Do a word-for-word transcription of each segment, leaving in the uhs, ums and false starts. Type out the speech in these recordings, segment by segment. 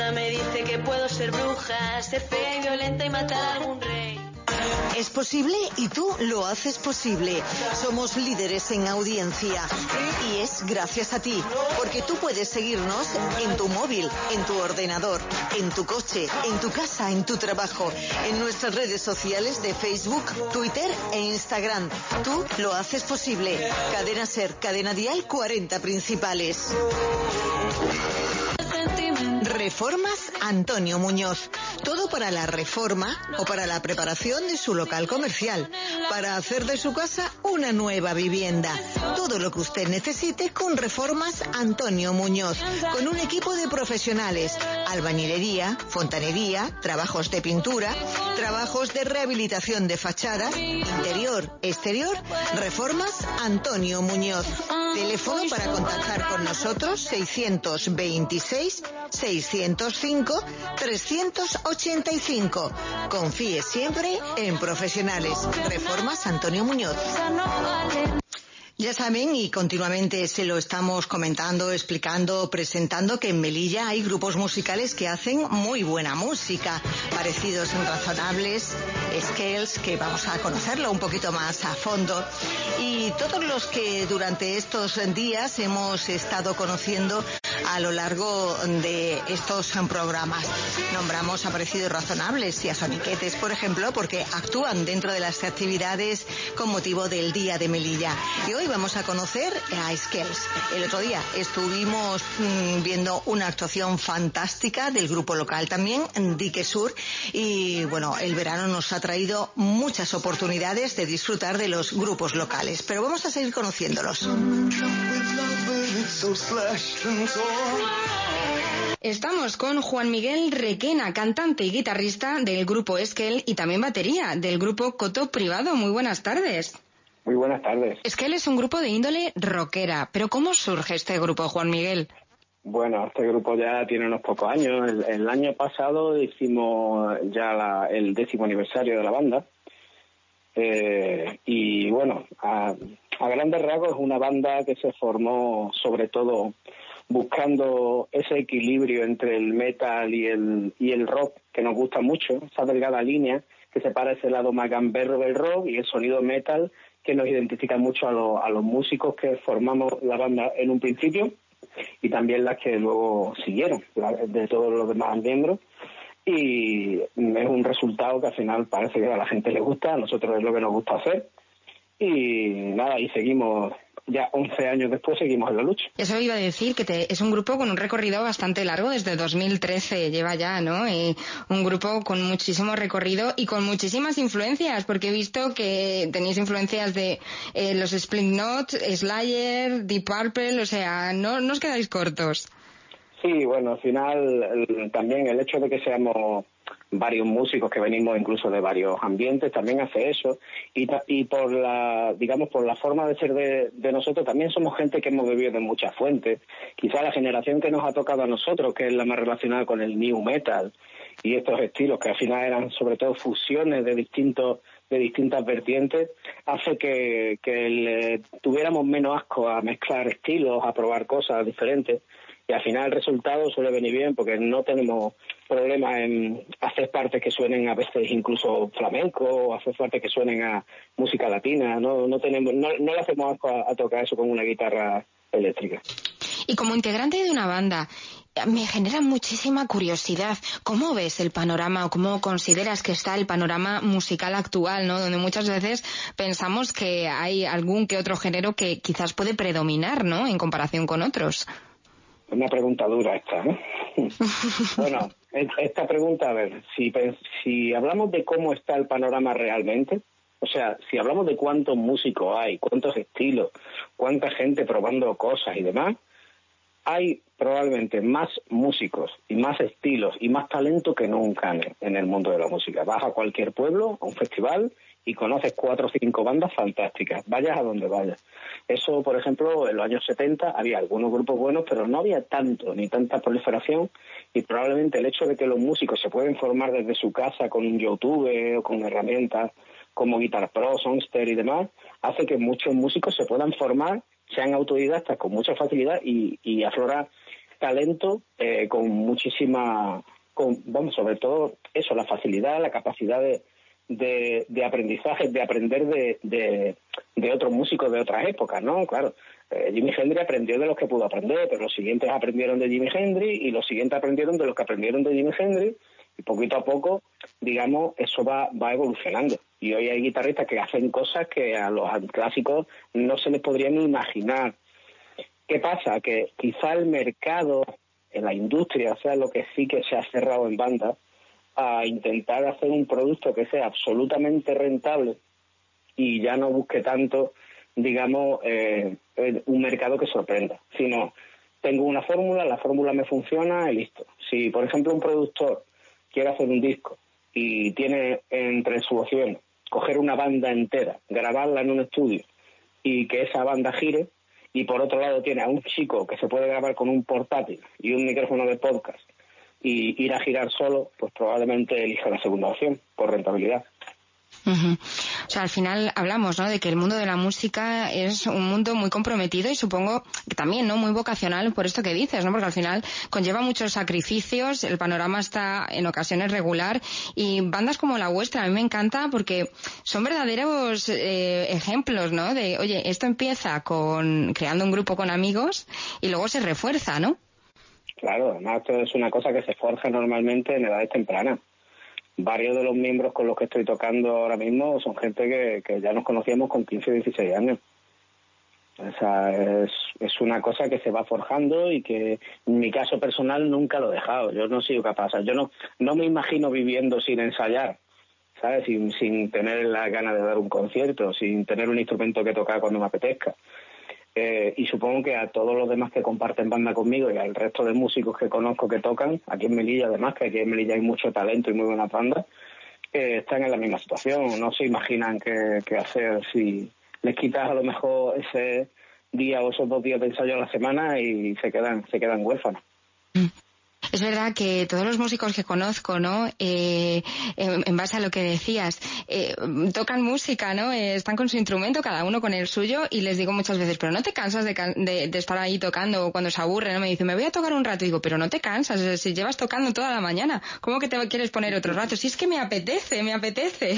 luna me dice que puedo ser bruja, ser fea y violenta y matar a algún rey. Es posible y tú lo haces posible. Somos líderes en audiencia y es gracias a ti, porque tú puedes seguirnos en tu móvil, en tu ordenador, en tu coche, en tu casa, en tu trabajo, en nuestras redes sociales de Facebook, Twitter e Instagram. Tú lo haces posible. Cadena Ser, Cadena Dial, cuarenta principales. Reformas Antonio Muñoz. Todo para la reforma o para la preparación de su local comercial, para hacer de su casa una nueva vivienda. Todo lo que usted necesite con Reformas Antonio Muñoz, con un equipo de profesionales: albañilería, fontanería, trabajos de pintura, trabajos de rehabilitación de fachadas, interior, exterior. Reformas Antonio Muñoz. Teléfono para contactar con nosotros: seiscientos veintiséis, seiscientos cinco, trescientos ochenta y cinco. Confíe siempre en profesionales. Reformas Antonio Muñoz. Ya saben, y continuamente se lo estamos comentando, explicando, presentando, que en Melilla hay grupos musicales que hacen muy buena música, parecidos en Razonables, Scales, que vamos a conocerlo un poquito más a fondo, y todos los que durante estos días hemos estado conociendo a lo largo de estos programas. Nombramos a Parecidos Razonables y a Soniquetes, por ejemplo, porque actúan dentro de las actividades con motivo del Día de Melilla. Y hoy vamos a conocer a Scales. El otro día estuvimos mmm, viendo una actuación fantástica del grupo local también, Dique Sur, y bueno, el verano nos ha traído muchas oportunidades de disfrutar de los grupos locales, pero vamos a seguir conociéndolos. Estamos con Juan Miguel Requena, cantante y guitarrista del grupo Esquel y también batería del grupo Coto Privado. Muy buenas tardes. Muy buenas tardes. Esquel es un grupo de índole rockera, pero ¿cómo surge este grupo, Juan Miguel? Bueno, este grupo ya tiene unos pocos años. El, el año pasado hicimos ya la, el décimo aniversario de la banda. Eh, y bueno, a, a grandes rasgos es una banda que se formó sobre todo buscando ese equilibrio entre el metal y el y el rock, que nos gusta mucho, esa delgada línea que separa ese lado más gamberro del rock y el sonido metal que nos identifica mucho a, lo, a los músicos que formamos la banda en un principio y también las que luego siguieron, de todos los demás miembros. Y es un resultado que al final parece que a la gente le gusta, a nosotros es lo que nos gusta hacer. Y nada, y seguimos, ya once años después seguimos en la lucha. Eso iba a decir, que te, es un grupo con un recorrido bastante largo, desde dos mil trece lleva ya, ¿no? Y un grupo con muchísimo recorrido y con muchísimas influencias, porque he visto que tenéis influencias de eh, los Slipknot, Slayer, Deep Purple, o sea, no, no os quedáis cortos. Sí, bueno, al final el, también el hecho de que seamos varios músicos que venimos incluso de varios ambientes también hace eso, y, y por la, digamos, por la forma de ser de, de nosotros también somos gente que hemos bebido de muchas fuentes. Quizá la generación que nos ha tocado a nosotros, que es la más relacionada con el new metal y estos estilos que al final eran sobre todo fusiones de distintos de distintas vertientes, hace que, que le tuviéramos menos asco a mezclar estilos, a probar cosas diferentes. Y al final el resultado suele venir bien porque no tenemos problemas en hacer partes que suenen a veces incluso flamenco o hacer partes que suenen a música latina. No no tenemos no, no le hacemos asco a, a tocar eso con una guitarra eléctrica. Y como integrante de una banda, me genera muchísima curiosidad. ¿Cómo ves el panorama o cómo consideras que está el panorama musical actual, ¿no? Donde muchas veces pensamos que hay algún que otro género que quizás puede predominar, ¿no? En comparación con otros. Una pregunta dura esta, ¿no? Bueno, esta pregunta, a ver, si, si hablamos de cómo está el panorama realmente, o sea, si hablamos de cuántos músicos hay, cuántos estilos, cuánta gente probando cosas y demás, hay probablemente más músicos y más estilos y más talento que nunca en el mundo de la música. Vas a cualquier pueblo, a un festival, y conoces cuatro o cinco bandas fantásticas, vayas a donde vayas. Eso, por ejemplo, en los años setenta había algunos grupos buenos, pero no había tanto, ni tanta proliferación, y probablemente el hecho de que los músicos se pueden formar desde su casa con un YouTube o con herramientas como Guitar Pro, Songster y demás, hace que muchos músicos se puedan formar, sean autodidactas con mucha facilidad y, y aflorar talento eh, con muchísima, con, vamos, sobre todo eso, la facilidad, la capacidad de, de, de aprendizaje, de aprender de, de, de otros músicos de otras épocas, ¿no? Claro, eh, Jimi Hendrix aprendió de los que pudo aprender, pero los siguientes aprendieron de Jimi Hendrix y los siguientes aprendieron de los que aprendieron de Jimi Hendrix, y poquito a poco, digamos, eso va, va evolucionando. Y hoy hay guitarristas que hacen cosas que a los clásicos no se les podría ni imaginar. ¿Qué pasa? Que quizá el mercado, en la industria, o sea, lo que sí que se ha cerrado en banda, a intentar hacer un producto que sea absolutamente rentable y ya no busque tanto, digamos, eh, un mercado que sorprenda, sino tengo una fórmula, la fórmula me funciona y listo. Si, por ejemplo, un productor quiere hacer un disco y tiene entre su opción coger una banda entera, grabarla en un estudio y que esa banda gire, y por otro lado tiene a un chico que se puede grabar con un portátil y un micrófono de podcast y ir a girar solo, pues probablemente elija la segunda opción, por rentabilidad. Uh-huh. O sea, al final hablamos, ¿no?, de que el mundo de la música es un mundo muy comprometido y supongo que también, ¿no?, muy vocacional por esto que dices, ¿no?, porque al final conlleva muchos sacrificios, el panorama está en ocasiones regular y bandas como la vuestra a mí me encanta porque son verdaderos eh, ejemplos, ¿no?, de, oye, esto empieza con creando un grupo con amigos y luego se refuerza, ¿no? Claro, además esto es una cosa que se forja normalmente en edades tempranas. Varios de los miembros con los que estoy tocando ahora mismo son gente que, que ya nos conocíamos con quince o dieciséis años. O sea, es, es una cosa que se va forjando y que en mi caso personal nunca lo he dejado. Yo no he sido capaz. O sea, yo no, no me imagino viviendo sin ensayar, ¿sabes? Sin, sin tener la gana de dar un concierto, sin tener un instrumento que tocar cuando me apetezca. Eh, y supongo que a todos los demás que comparten banda conmigo y al resto de músicos que conozco que tocan, aquí en Melilla además, que aquí en Melilla hay mucho talento y muy buenas bandas, eh, están en la misma situación, no se imaginan qué, qué hacer si les quitas a lo mejor ese día o esos dos días de ensayo a la semana y se quedan, se quedan huérfanos. Es verdad que todos los músicos que conozco, ¿no?, eh, en, en base a lo que decías, eh, tocan música, ¿no?, eh, están con su instrumento, cada uno con el suyo, y les digo muchas veces, pero no te cansas de, de, de estar ahí tocando cuando se aburre, ¿no? Me dicen, me voy a tocar un rato, y digo, pero no te cansas, si llevas tocando toda la mañana, ¿cómo que te quieres poner otro rato? Si es que me apetece, me apetece.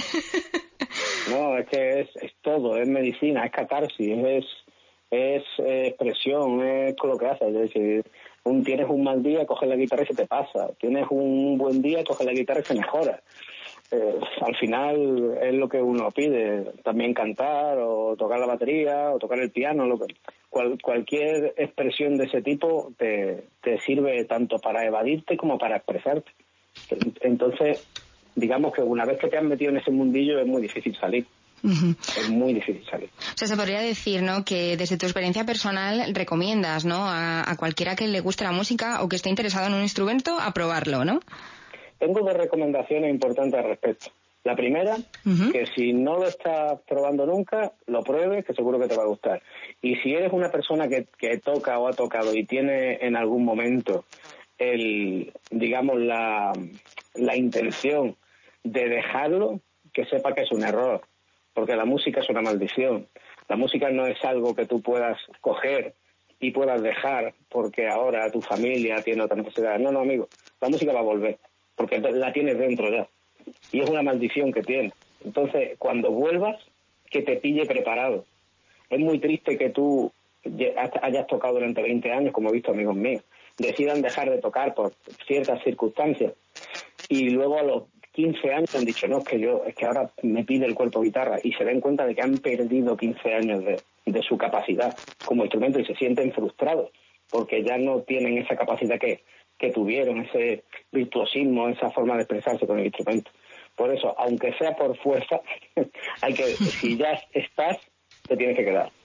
No, es que es, es todo, es medicina, es catarsis, es, es eh, expresión, es lo que haces, es decir, un, tienes un mal día, coges la guitarra y se te pasa. Tienes un buen día, coges la guitarra y se mejora. Eh, al final es lo que uno pide. También cantar o tocar la batería o tocar el piano. Lo que, cual, cualquier expresión de ese tipo te, te sirve tanto para evadirte como para expresarte. Entonces, digamos que una vez que te has metido en ese mundillo es muy difícil salir. Uh-huh. Es muy difícil salir. O sea, se podría decir, ¿no?, que desde tu experiencia personal recomiendas, ¿no?, a, a cualquiera que le guste la música o que esté interesado en un instrumento a probarlo, ¿no? Tengo dos recomendaciones importantes al respecto. La primera, uh-huh. que si no lo estás probando nunca, lo pruebes, que seguro que te va a gustar. Y si eres una persona que, que toca o ha tocado y tiene en algún momento el, digamos, la, la intención de dejarlo, que sepa que es un error. Porque la música es una maldición. La música no es algo que tú puedas coger y puedas dejar porque ahora tu familia tiene otra necesidad. No, no, amigo. La música va a volver porque la tienes dentro ya. Y es una maldición que tienes. Entonces, cuando vuelvas, que te pille preparado. Es muy triste que tú hayas tocado durante veinte años, como he visto amigos míos, decidan dejar de tocar por ciertas circunstancias y luego a los quince años han dicho, no, es que yo, es que ahora me pide el cuerpo guitarra, y se den cuenta de que han perdido quince años de, de su capacidad como instrumento y se sienten frustrados porque ya no tienen esa capacidad que, que tuvieron, ese virtuosismo, esa forma de expresarse con el instrumento. Por eso, aunque sea por fuerza, hay que, si ya estás, te tienes que quedar.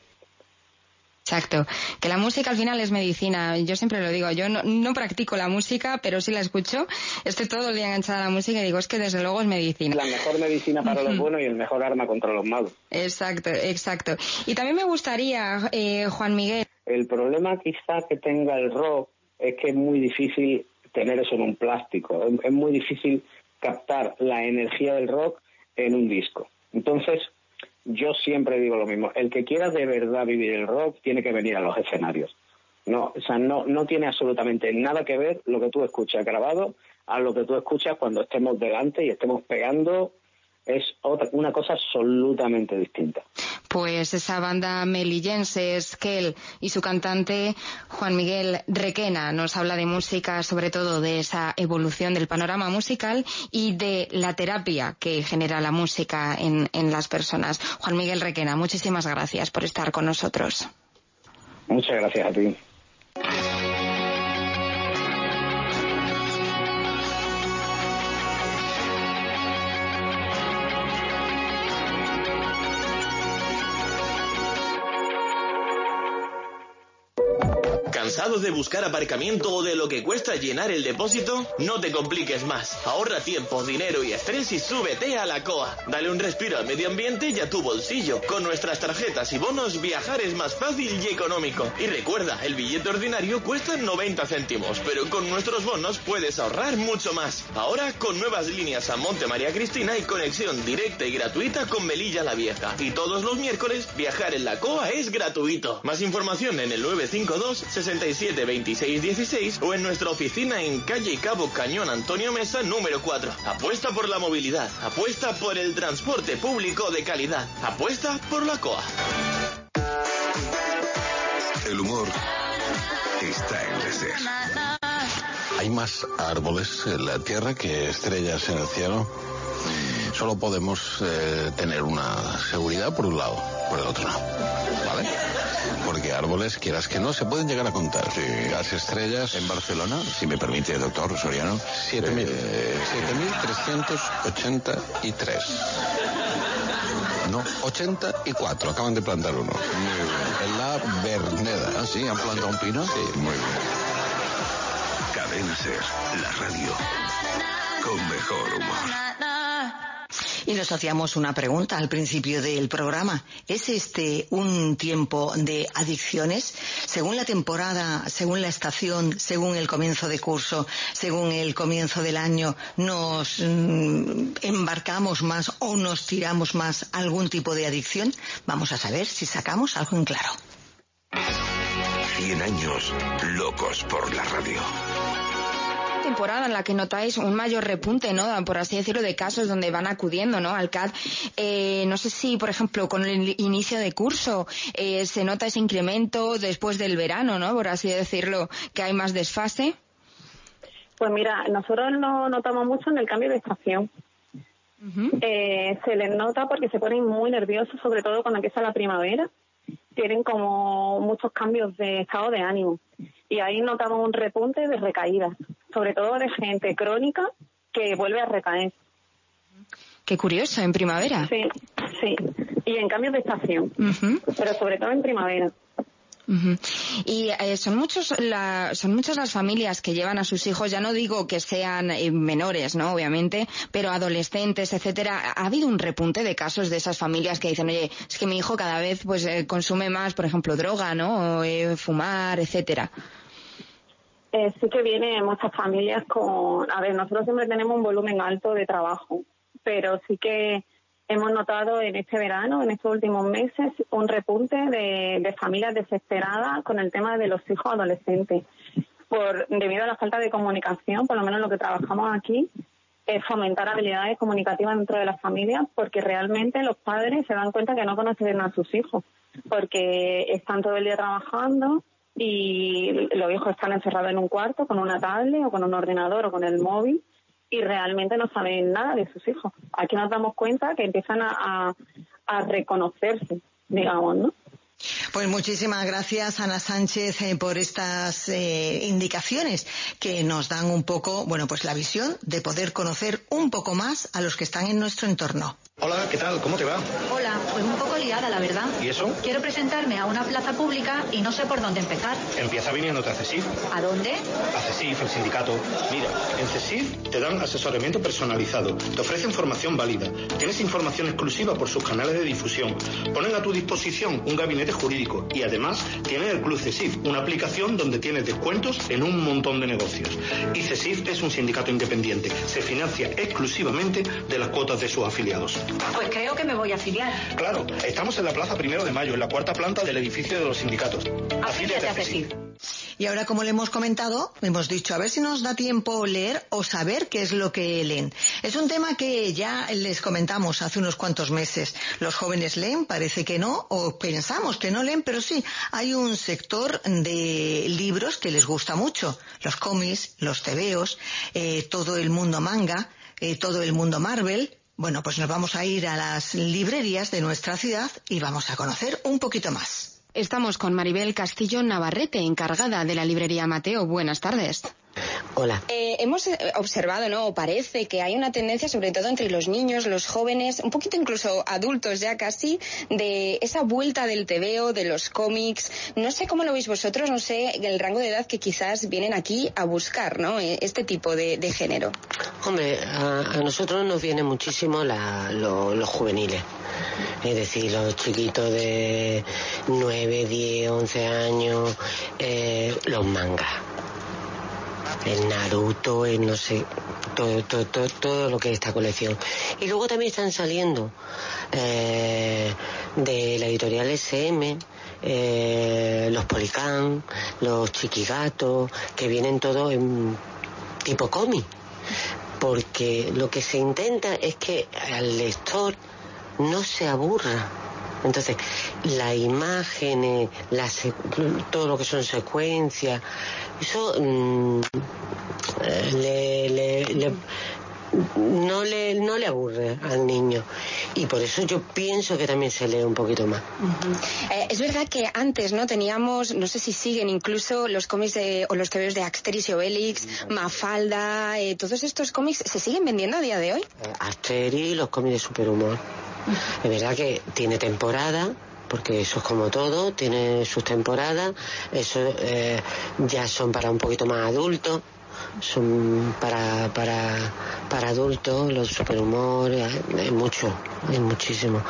Exacto, que la música al final es medicina. Yo siempre lo digo, yo no, no practico la música, pero sí la escucho. Estoy todo el día enganchada a la música y digo, es que desde luego es medicina. La mejor medicina para uh-huh. los buenos y el mejor arma contra los malos. Exacto, exacto. Y también me gustaría, eh, Juan Miguel... El problema quizá que tenga el rock es que es muy difícil tener eso en un plástico. Es, es muy difícil captar la energía del rock en un disco. Entonces... yo siempre digo lo mismo, el que quiera de verdad vivir el rock tiene que venir a los escenarios. No, o sea, no, no tiene absolutamente nada que ver lo que tú escuchas grabado a lo que tú escuchas cuando estemos delante y estemos pegando. Es otra, una cosa absolutamente distinta. Pues esa banda melillense, Esquel, y su cantante Juan Miguel Requena nos habla de música, sobre todo de esa evolución del panorama musical y de la terapia que genera la música en, en las personas. Juan Miguel Requena, muchísimas gracias por estar con nosotros. Muchas gracias a ti. ¿Cansado de buscar aparcamiento o de lo que cuesta llenar el depósito? No te compliques más. Ahorra tiempo, dinero y estrés y súbete a la C O A. Dale un respiro al medio ambiente y a tu bolsillo. Con nuestras tarjetas y bonos, viajar es más fácil y económico. Y recuerda, el billete ordinario cuesta noventa céntimos, pero con nuestros bonos puedes ahorrar mucho más. Ahora con nuevas líneas a Monte María Cristina y conexión directa y gratuita con Melilla la Vieja. Y todos los miércoles, viajar en la C O A es gratuito. Más información en el nueve cinco dos, sesenta y siete, veintiséis, dieciséis o en nuestra oficina en calle Cabo Cañón Antonio Mesa número cuatro. Apuesta por la movilidad, apuesta por el transporte público de calidad, apuesta por la C O A. El humor está en el ser. Hay más árboles en la tierra que estrellas en el cielo. Solo podemos eh, tener una seguridad por un lado, por el otro no. ¿Vale? Porque árboles, quieras que no, se pueden llegar a contar. Sí. Las estrellas en Barcelona, si me permite, doctor Soriano, siete mil trescientos ochenta y tres. No, ochenta y cuatro, acaban de plantar uno. Muy bien. En la Verneda. ¿Ah, sí? ¿Han plantado un pino? Sí, muy bien. Cadena Ser, la radio con mejor humor. Y nos hacíamos una pregunta al principio del programa. ¿Es este un tiempo de adicciones? Según la temporada, según la estación, según el comienzo de curso, según el comienzo del año, ¿nos mm, embarcamos más o nos tiramos más a algún tipo de adicción? Vamos a saber si sacamos algo en claro. cien años locos por la radio. Temporada en la que notáis un mayor repunte, ¿no? Por así decirlo, de casos donde van acudiendo, ¿no? Al C A D. Eh, no sé si, por ejemplo, con el inicio de curso eh, se nota ese incremento después del verano, ¿no? Por así decirlo, que hay más desfase. Pues mira, nosotros lo notamos mucho en el cambio de estación. Uh-huh. Eh, se les nota porque se ponen muy nerviosos, sobre todo cuando empieza la primavera. Tienen como muchos cambios de estado de ánimo. Y ahí notamos un repunte de recaídas, sobre todo de gente crónica que vuelve a recaer. Qué curioso, en primavera. Sí, sí. Y en cambios de estación, uh-huh. pero sobre todo en primavera. Uh-huh. Y eh, son muchos la, son muchas las familias que llevan a sus hijos, ya no digo que sean eh, menores, ¿no? Obviamente, pero adolescentes, etcétera. ¿Ha habido un repunte de casos de esas familias que dicen, oye, es que mi hijo cada vez pues eh, consume más, por ejemplo, droga, ¿no? O eh, fumar, etcétera? Eh, sí que vienen muchas familias con... A ver, nosotros siempre tenemos un volumen alto de trabajo, pero sí que hemos notado en este verano, en estos últimos meses, un repunte de, de familias desesperadas con el tema de los hijos adolescentes. Por, debido a la falta de comunicación, por lo menos lo que trabajamos aquí, es fomentar habilidades comunicativas dentro de las familias, porque realmente los padres se dan cuenta que no conocen a sus hijos, porque están todo el día trabajando y los hijos están encerrados en un cuarto con una tablet o con un ordenador o con el móvil y realmente no saben nada de sus hijos. Aquí nos damos cuenta que empiezan a, a, a reconocerse, digamos, ¿no? Pues muchísimas gracias, Ana Sánchez, eh, por estas eh, indicaciones que nos dan un poco, bueno, pues la visión de poder conocer un poco más a los que están en nuestro entorno. Hola, ¿qué tal? ¿Cómo te va? Hola, pues un poco liada, la verdad. ¿Y eso? Quiero presentarme a una plaza pública y no sé por dónde empezar. Empieza viniéndote a CESIF. ¿A dónde? A CESIF, el sindicato. Mira, en CESIF te dan asesoramiento personalizado, te ofrecen formación válida, tienes información exclusiva por sus canales de difusión, ponen a tu disposición un gabinete jurídico y además tienen el Club CESIF, una aplicación donde tienes descuentos en un montón de negocios. Y CESIF es un sindicato independiente, se financia exclusivamente de las cuotas de sus afiliados. Pues creo que me voy a afiliar. Claro, estamos en la Plaza Primero de Mayo, en la cuarta planta del edificio de los sindicatos. Afíliate a CESIF. Y ahora, como le hemos comentado, hemos dicho a ver si nos da tiempo leer o saber qué es lo que leen. Es un tema que ya les comentamos hace unos cuantos meses. Los jóvenes leen, parece que no, o pensamos que no leen, pero sí, hay un sector de libros que les gusta mucho. Los cómics, los tebeos, eh, todo el mundo manga, eh, todo el mundo Marvel. Bueno, pues nos vamos a ir a las librerías de nuestra ciudad y vamos a conocer un poquito más. Estamos con Maribel Castillo Navarrete, encargada de la librería Mateo. Buenas tardes. Hola. Eh, hemos observado, ¿no? O parece que hay una tendencia, sobre todo entre los niños, los jóvenes, un poquito incluso adultos ya casi, de esa vuelta del tebeo, de los cómics. No sé cómo lo veis vosotros, no sé el rango de edad que quizás vienen aquí a buscar, ¿no? Este tipo de, de género. Hombre, a, a nosotros nos viene muchísimo la, lo, los juveniles. Es decir, los chiquitos de nueve, diez, once años, eh, los mangas. El Naruto, el no sé, todo, todo, todo, todo lo que es esta colección. Y luego también están saliendo eh, de la editorial S M, eh, los Policán, los Chiquigatos, que vienen todos en tipo cómic. Porque lo que se intenta es que al lector no se aburra. Entonces, las imágenes, la todo lo que son secuencias, eso mmm, le, le, le, no, le, no le aburre al niño. Y por eso yo pienso que también se lee un poquito más. Uh-huh. Eh, es verdad que antes no teníamos, no sé si siguen incluso los cómics de, o los tebeos de Asterix y Obelix, Mafalda, eh, todos estos cómics, ¿se siguen vendiendo a día de hoy? Eh, Asterix, los cómics de superhumor. Es verdad que tiene temporada, porque eso es como todo, tiene sus temporadas, eso eh, ya son para un poquito más adultos, son para para para adultos, los superhumor, hay mucho, hay muchísimo.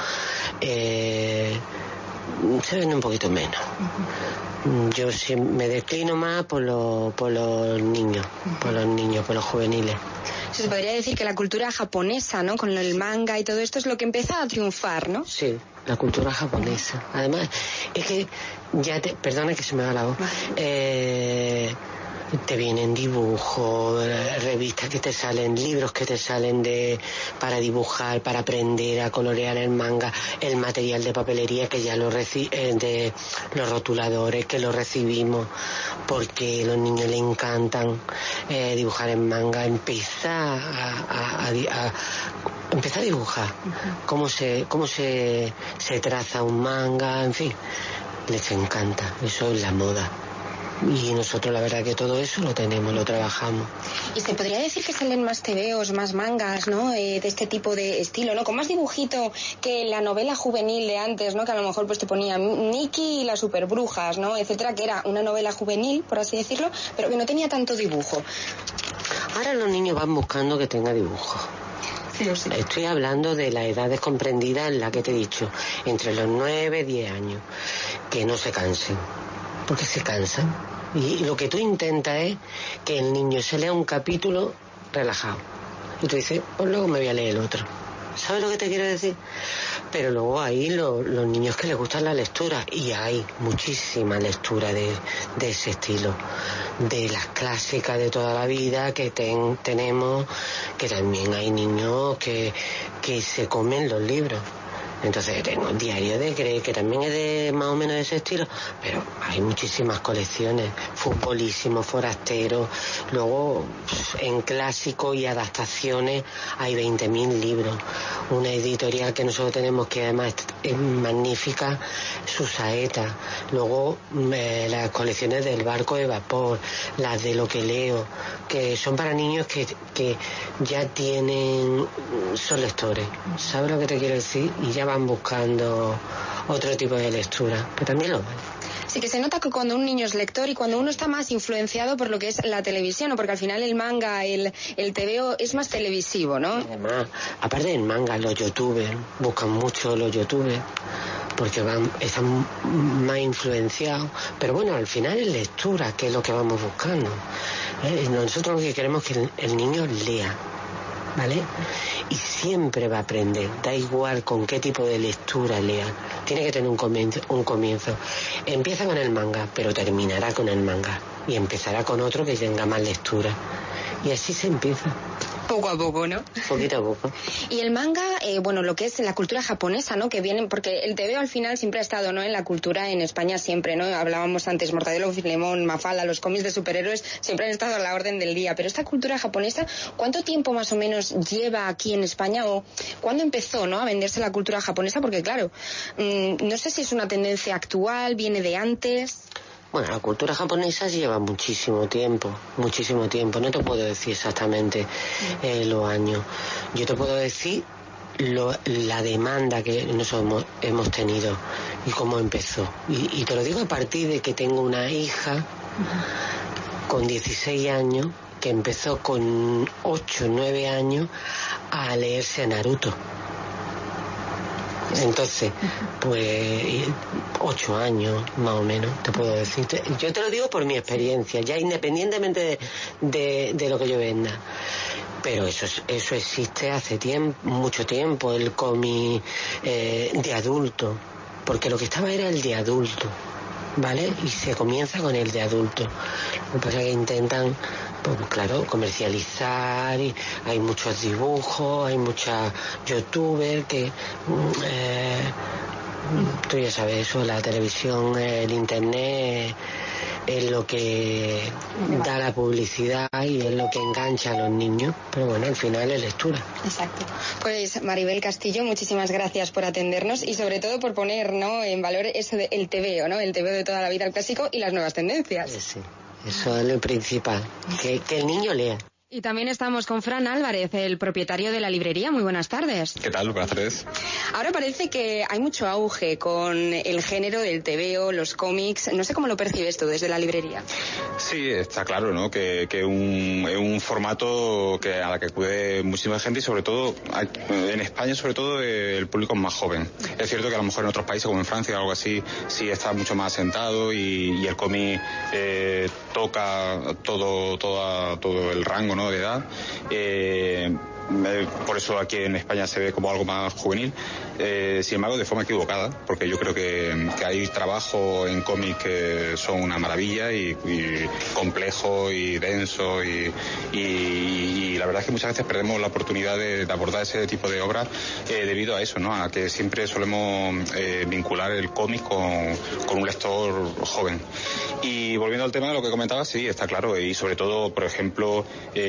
Eh, se vende un poquito menos. Yo sí me declino más por los por los niños, por los niños, por los juveniles. Se podría decir que la cultura japonesa, ¿no? Con el manga y todo esto es lo que empieza a triunfar, ¿no? Sí, la cultura japonesa. Además, es que ya te... Perdona que se me va la voz. Eh... Te vienen dibujos, revistas que te salen, libros que te salen de para dibujar, para aprender a colorear el manga, el material de papelería que ya lo reci eh, de los rotuladores que lo recibimos, porque a los niños les encantan eh, dibujar en manga. Empieza a, a, a, a empezar a dibujar cómo se cómo se se traza un manga, en fin, les encanta. Eso es la moda. Y nosotros la verdad que todo eso lo tenemos, lo trabajamos. Y se podría decir que salen más tebeos, más mangas, ¿no? Eh, de este tipo de estilo, ¿no? Con más dibujito que la novela juvenil de antes, ¿no? Que a lo mejor pues te ponía Nikki y las superbrujas, ¿no? Etcétera, que era una novela juvenil, por así decirlo, pero que no tenía tanto dibujo. Ahora los niños van buscando que tenga dibujo. Sí, sí. Estoy hablando de las edades comprendidas en la que te he dicho, entre los nueve y diez años, que no se cansen. Porque se cansan. Y lo que tú intentas es que el niño se lea un capítulo relajado. Y tú dices, pues luego me voy a leer el otro. ¿Sabes lo que te quiero decir? Pero luego hay lo, los niños que les gustan la lectura. Y hay muchísima lectura de, de ese estilo. De las clásicas de toda la vida que ten, tenemos. Que también hay niños que, que se comen los libros. Entonces tengo Diario de Grey, que también es de más o menos de ese estilo, pero hay muchísimas colecciones, Futbolísimo, Forastero, luego en clásicos y adaptaciones hay veinte mil libros. Una editorial que nosotros tenemos que además es magnífica, Susaeta, luego eh, las colecciones del Barco de Vapor, las de Lo que leo, que son para niños que, que ya tienen, son lectores, ¿sabes lo que te quiero decir? Y ya van buscando otro tipo de lectura, que también lo ven. Sí, que se nota que cuando un niño es lector y cuando uno está más influenciado por lo que es la televisión, ¿no? Porque al final el manga, el, el tebeo es más televisivo, ¿no? Además, aparte del manga, los youtubers, buscan mucho los youtubers, porque van, están más influenciados, pero bueno, al final es lectura, que es lo que vamos buscando. ¿Eh? Nosotros lo que queremos es que el, el niño lea, ¿vale? Y siempre va a aprender, da igual con qué tipo de lectura lea, tiene que tener un comienzo, un comienzo. Empieza con el manga, pero terminará con el manga. y empezará con otro que tenga más lectura. Y así se empieza. Poco a poco, ¿no? Poquito a poco. Y el manga, eh, bueno, lo que es la cultura japonesa, ¿no? Que vienen, porque el tebeo al final siempre ha estado, ¿no? En la cultura en España siempre, ¿no? Hablábamos antes, Mortadelo, Filemón, Mafalda, los cómics de superhéroes siempre han estado a la orden del día. Pero esta cultura japonesa, ¿cuánto tiempo más o menos lleva aquí en España o cuándo empezó, ¿no? A venderse la cultura japonesa? Porque claro, mmm, no sé si es una tendencia actual, viene de antes. Bueno, la cultura japonesa lleva muchísimo tiempo, muchísimo tiempo. No te puedo decir exactamente eh, los años. Yo te puedo decir lo, la demanda que nosotros hemos, hemos tenido y cómo empezó. Y, y te lo digo a partir de que tengo una hija con dieciséis años que empezó con ocho, nueve años a leerse a Naruto. Entonces, pues ocho años más o menos, te puedo decir. Yo te lo digo por mi experiencia, ya independientemente de, de, de lo que yo venda. Pero eso eso existe hace tiempo, mucho tiempo, el cómic eh, de adulto, porque lo que estaba era el de adulto, ¿vale? Y se comienza con el de adulto. Lo que pasa es que intentan, pues claro, comercializar, y hay muchos dibujos, hay muchas youtubers que eh, tú ya sabes eso, la televisión, el internet es lo que da la publicidad y es lo que engancha a los niños, pero bueno, al final es lectura. Exacto. Pues Maribel Castillo, muchísimas gracias por atendernos y sobre todo por poner, ¿no?, en valor eso del tebeo, ¿no?, el tebeo de toda la vida, el clásico, y las nuevas tendencias. Sí, sí. Eso es lo principal, que, que el niño lea. Y también estamos con Fran Álvarez, el propietario de la librería. Muy buenas tardes. ¿Qué tal? Buenas tardes. Ahora parece que hay mucho auge con el género del tebeo, los cómics. No sé cómo lo percibes tú desde la librería. Sí, está claro, ¿no? Que, que un, es un formato que a la que acude muchísima gente y sobre todo, en España sobre todo, el público es más joven. Es cierto que a lo mejor en otros países como en Francia o algo así, sí está mucho más asentado y, y el cómic eh, toca todo, toda, todo el rango, ¿no?, de edad. Eh, por eso aquí en España se ve como algo más juvenil, eh, sin embargo de forma equivocada, porque yo creo que, que hay trabajo en cómics que son una maravilla y, y complejo y denso y, y, y la verdad es que muchas veces perdemos la oportunidad de, de abordar ese tipo de obras eh, debido a eso, ¿no?, a que siempre solemos eh, vincular el cómic con, con un lector joven. Y volviendo al tema de lo que comentaba, sí, está claro, y sobre todo, por ejemplo,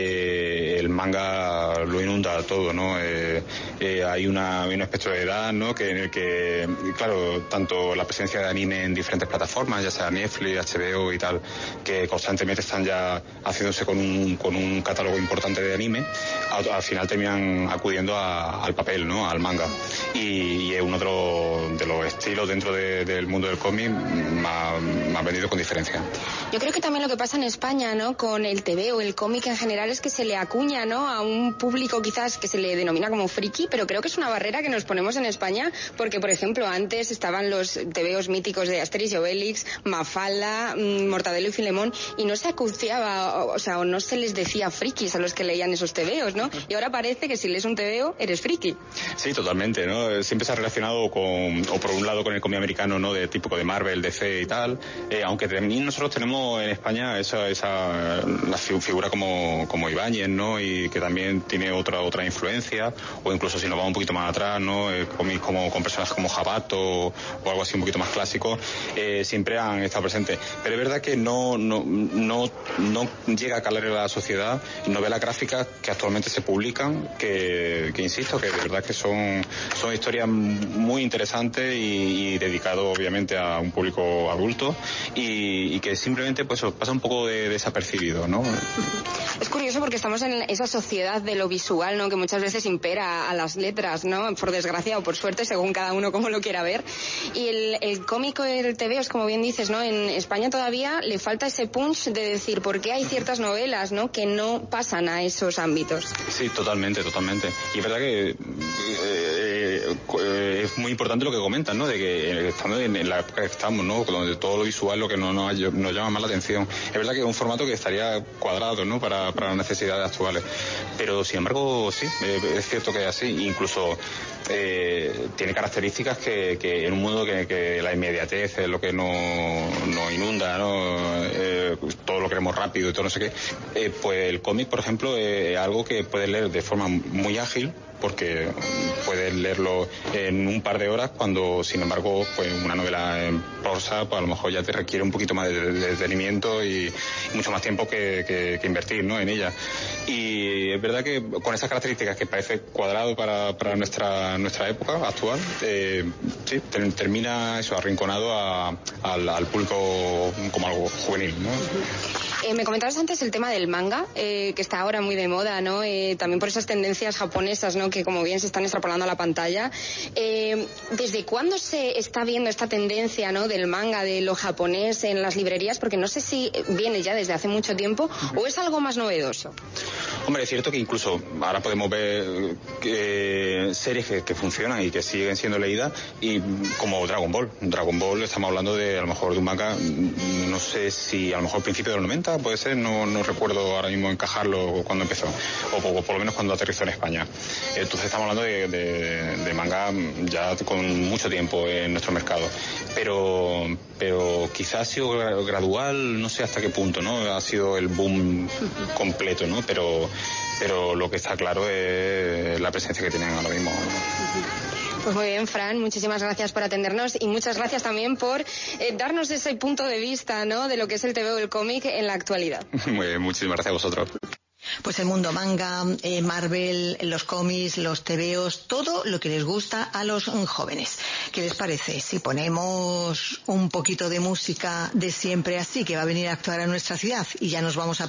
eh, el manga lo inunda todo, ¿no? Eh, eh, hay una, hay un espectro de edad, ¿no?, que en el que, claro, tanto la presencia de anime en diferentes plataformas, ya sea Netflix, H B O y tal, que constantemente están ya haciéndose con un, con un catálogo importante de anime, al, al final terminan acudiendo a, al papel, ¿no?, al manga. Y, y es uno de los, de los estilos dentro de, del mundo del cómic más, más vendido con diferencia. Yo creo que también lo que pasa en España, ¿no?, con el tebeo, el cómic en general, es que se le acuña, ¿no?, a un público quizás que se le denomina como friki, pero creo que es una barrera que nos ponemos en España porque, por ejemplo, antes estaban los tebeos míticos de Asterix y Obelix, Mafalda, Mortadelo y Filemón, y no se acuciaba, o, o sea, o no se les decía frikis a los que leían esos tebeos, ¿no? Y ahora parece que si lees un tebeo eres friki. Sí, totalmente, ¿no? Siempre se ha relacionado con, o por un lado con el cómic americano, ¿no?, de típico de Marvel, D C y tal, eh, aunque también nosotros tenemos en España esa, esa la figura como, como Ibáñez, ¿no?, y que también tiene otra otra influencia, o incluso si nos vamos un poquito más atrás, ¿no?, eh, cómics como con personajes como Jabato o, o algo así un poquito más clásico, eh, siempre han estado presentes. Pero es verdad que no no no no llega a calar en la sociedad novelas gráficas que actualmente se publican, que, que insisto, que de verdad que son son historias muy interesantes y, y dedicado obviamente a un público adulto y, y que simplemente pues pasa un poco de, desapercibido, ¿no? Es curioso porque estamos en esa sociedad de lo visual, ¿no?, que muchas veces impera a las letras, ¿no?, por desgracia o por suerte, según cada uno como lo quiera ver. Y el, el cómico y el tebeo, es como bien dices, ¿no?, en España todavía le falta ese punch de decir por qué hay ciertas novelas, ¿no?, que no pasan a esos ámbitos. Sí, totalmente, totalmente. Y es verdad que eh, eh, es muy importante lo que comentan, ¿no?, de que estando en, en la época que estamos, ¿no?, donde todo lo visual es lo que no nos, nos llama más la atención. Es verdad que es un formato que estaría cuadrado, ¿no?, para, para las necesidades actuales. Pero sin embargo, sí, es cierto que es así. Incluso eh, tiene características que, que en un mundo que, que la inmediatez es lo que nos no inunda, ¿no? Eh, todo todo lo queremos rápido y todo no sé qué, eh, pues el cómic, por ejemplo, es algo que puedes leer de forma muy ágil, porque puedes leerlo en un par de horas, cuando sin embargo pues una novela en prosa pues a lo mejor ya te requiere un poquito más de, de detenimiento y, y mucho más tiempo que, que, que invertir, ¿no?, en ella. Y es verdad que con esas características que parece cuadrado para, para nuestra nuestra época actual, eh, sí, ter, termina eso arrinconado a, al, al público como algo juvenil, ¿no? Eh, me comentabas antes el tema del manga, eh, que está ahora muy de moda, ¿no? Eh, también por esas tendencias japonesas, ¿no?, que como bien se están extrapolando a la pantalla. Eh, ¿Desde cuándo se está viendo esta tendencia, ¿no?, del manga, de lo japonés en las librerías? Porque no sé si viene ya desde hace mucho tiempo o es algo más novedoso. Hombre, es cierto que incluso ahora podemos ver eh, series que, que funcionan y que siguen siendo leídas, y como Dragon Ball. Dragon Ball, estamos hablando de a lo mejor de un manga, no sé si a lo mejor principio de los noventa, puede ser, no, no recuerdo ahora mismo encajarlo cuando empezó, o por, por lo menos cuando aterrizó en España. Entonces estamos hablando de, de, de manga ya con mucho tiempo en nuestro mercado, pero pero quizás ha sido gradual, no sé hasta qué punto, ¿no?, ha sido el boom completo, ¿no?, pero pero lo que está claro es la presencia que tienen ahora mismo. Pues muy bien, Fran, muchísimas gracias por atendernos y muchas gracias también por eh, darnos ese punto de vista, ¿no?, de lo que es el T V o el cómic en la actualidad. Muy bien, muchísimas gracias a vosotros. Pues el mundo manga, eh, Marvel, los cómics, los tebeos, todo lo que les gusta a los jóvenes. ¿Qué les parece si ponemos un poquito de música de Siempre Así, que va a venir a actuar a nuestra ciudad, y ya nos vamos a